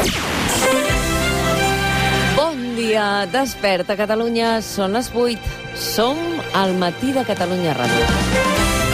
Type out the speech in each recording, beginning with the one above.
Bon dia, desperta Catalunya, són les 8. Som al Matí de Catalunya Ràdio.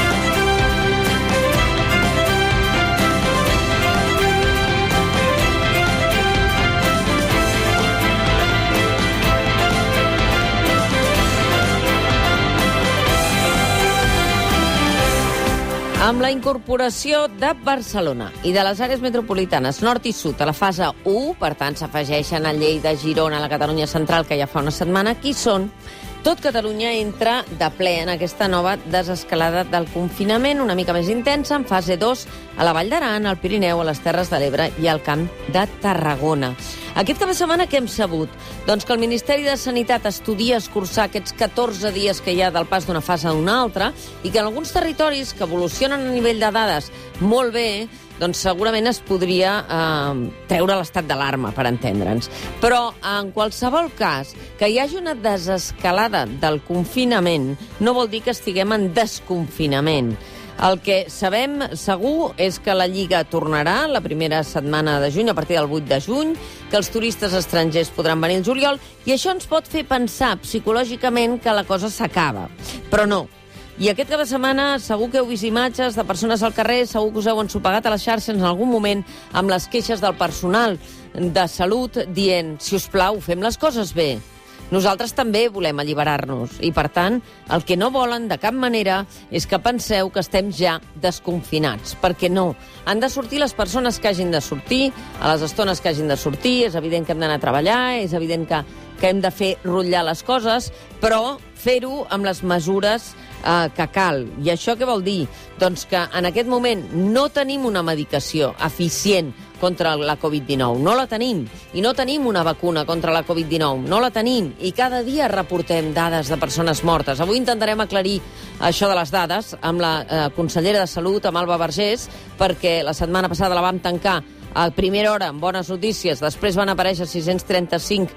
Amb la incorporació de Barcelona i de les àrees metropolitanes nord i sud a la fase 1, per tant s'afegeixen a Lleida, Girona, a la Catalunya central, que ja fa una setmana que hi són, tot Catalunya entra de ple en aquesta nova desescalada del confinament, una mica més intensa, en fase 2, a la Vall d'Aran, al Pirineu, a les Terres de l'Ebre i al Camp de Tarragona. Aquest cap de setmana què hem sabut? Doncs que el Ministeri de Sanitat estudia escurçar aquests 14 dies que hi ha del pas d'una fase a una altra i que en alguns territoris que evolucionen a nivell de dades molt bé, doncs segurament es podria treure l'estat d'alarma, per entendre'ns. Però, en qualsevol cas, que hi hagi una desescalada del confinament no vol dir que estiguem en desconfinament. El que sabem segur és que la Lliga tornarà la primera setmana de juny, a partir del 8 de juny, que els turistes estrangers podran venir al juliol, i això ens pot fer pensar psicològicament que la cosa s'acaba. Però no. I aquest cap de setmana segur que heu vist imatges de persones al carrer, segur que us heu ensopegat a les xarxes en algun moment amb les queixes del personal de salut dient, si us plau, fem les coses bé. Nosaltres també volem alliberar-nos i, per tant, el que no volen de cap manera és que penseu que estem ja desconfinats, perquè no. Han de sortir les persones que hagin de sortir, a les estones que hagin de sortir, és evident que hem d'anar a treballar, és evident que hem de fer rotllar les coses, però fer-ho amb les mesures que cal. I això què vol dir? Doncs que en aquest moment no tenim una medicació eficient contra la Covid-19. No la tenim. I no tenim una vacuna contra la Covid-19. No la tenim. I cada dia reportem dades de persones mortes. Avui intentarem aclarir això de les dades amb la consellera de Salut, amb Alba Vergés, perquè la setmana passada la vam tancar a primera hora amb bones notícies, després van aparèixer 635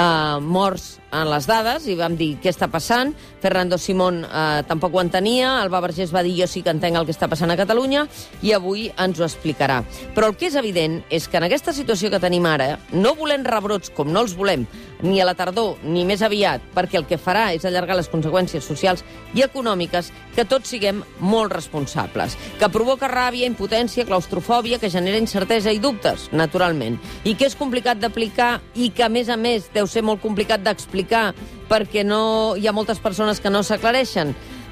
morts en les dades i vam dir què està passant. Fernando Simón tampoc ho entenia, Alba Vergés va dir jo sí que entenc el que està passant a Catalunya i avui ens ho explicarà. Però el que és evident és que en aquesta situació que tenim ara, no volem rebrots com no els volem, ni a la tardor ni més aviat, perquè el que farà és allargar les conseqüències socials i econòmiques, que tots siguem molt responsables, que provoca ràbia, impotència, claustrofòbia, que genera incertesa i dubtes, naturalment, i que és complicat d'aplicar i que, a més, deu ser molt complicat d'explicar perquè no hi ha moltes persones que no s'aclareixen.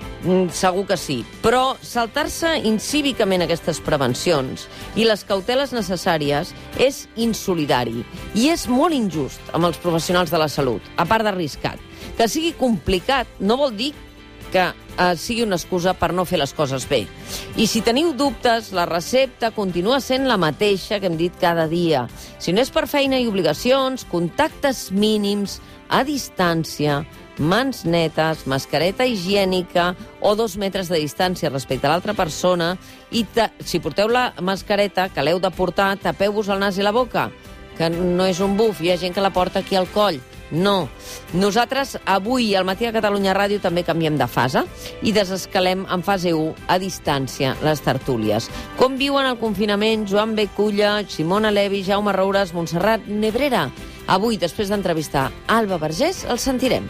Segur que sí. Però saltar-se incívicament aquestes prevencions i les cauteles necessàries és insolidari i és molt injust amb els professionals de la salut, a part d'arriscat. Que sigui complicat no vol dir que sigui una excusa per no fer les coses bé. I si teniu dubtes, la recepta continua sent la mateixa que hem dit cada dia. Si no és per feina i obligacions, contactes mínims, a distància, mans netes, mascareta higiènica o 2 metres de distància respecte a l'altra persona i si porteu la mascareta que l'heu de portar, tapeu-vos el nas i la boca, que no és un buf, hi ha gent que la porta aquí al coll. No. Nosaltres avui al Matí de Catalunya Ràdio també canviem de fase i desescalem en fase 1 a distància les tertúlies. Com viuen el confinament Joan B. Culla, Simona Levi, Jaume Roures, Montserrat Nebrera? Avui, després d'entrevistar Alba Vergés, el sentirem.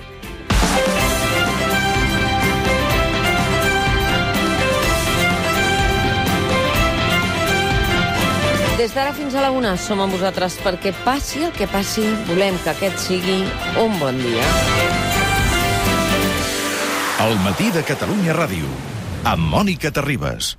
Des d'ara fins a la 1 som amb vosaltres perquè passi el que passi, volem que aquest sigui un bon dia. El Matí de Catalunya Ràdio, amb Mònica Terribas.